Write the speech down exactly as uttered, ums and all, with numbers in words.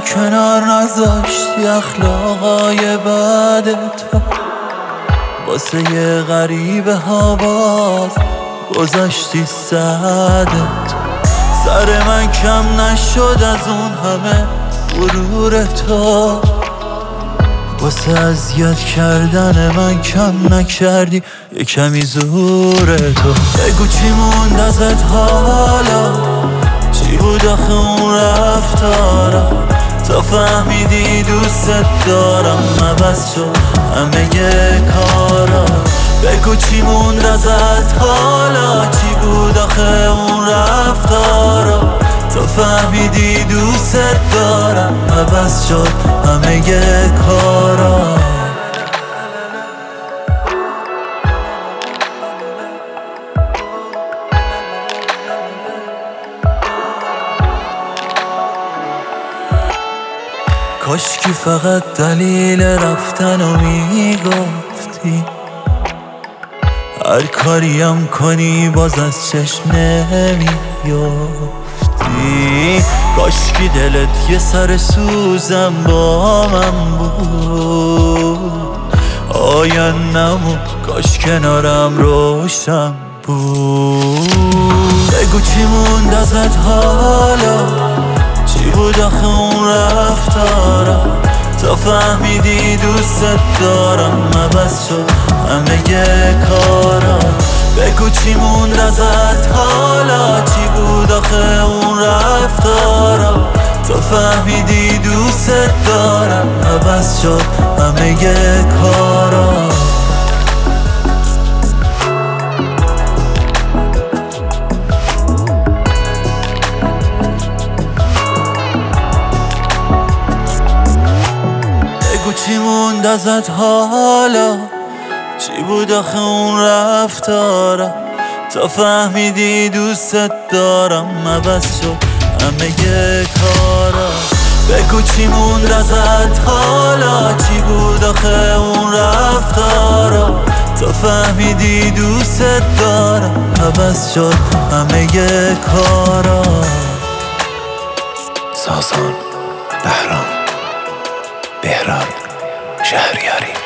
کنار نذاشتی اخلاقای بد تو، واسه یه غریبه ها باز گذاشتی صدت. سر من کم نشد از اون همه غرور تو، واسه اذیت کردن من کم نکردی یه کمی زور تو. بگو چی موند ازت حالا، چی بود آخه اون رفتارا، تا فهمیدی دوست دارم عوض شد همه یه کارا. بگو چی موند ازت حالا، چی بود آخه اون رفتارا، تا فهمیدی دوست دارم عوض شد همه یه کارا. کاشکی فقط دلیل رفتنو میگفتی، هر کاریم کنی باز از چشم نمیفتی. کاشکی دلت یه سر سوزم با من بود، آینده‌مو کاش کنارم روشن بود. بگو چی موند ازت حالا، چی بود آخه اون رفتارا، تا فهمیدی دوست دارم عوض شد همه یه کارا. بگو چی موند ازت حالا، چی بود آخه اون رفتارا، تا فهمیدی دوست دارم عوض شد همه یه کارا. چی موند ازت حالا، چی بود آخه اون رفتارا، تا فهمیدی دوست دارم عوض شد همه یه کارا. بگو چی موند ازت حالا، چی بود آخه اون رفتارا، تا فهمیدی دوست دارم عوض شد همه یه کارا. سازان بهرام بهرام شهریاری.